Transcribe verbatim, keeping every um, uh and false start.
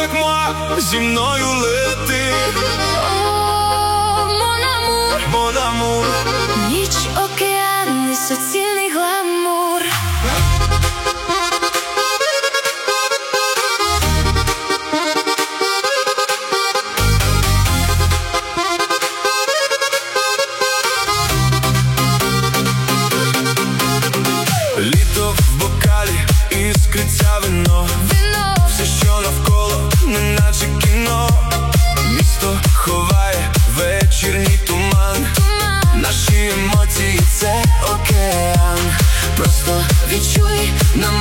avec moi, зі мною лети. О, mon amour, Mon amour. ніч, океан і суцільний гламур. Літо в бокалі, іскриться вино, Вино, все, що навколо, неначе кіно. Місто ховає вечірній туман, туман, наші емоції – це океан. Просто відчуй, нам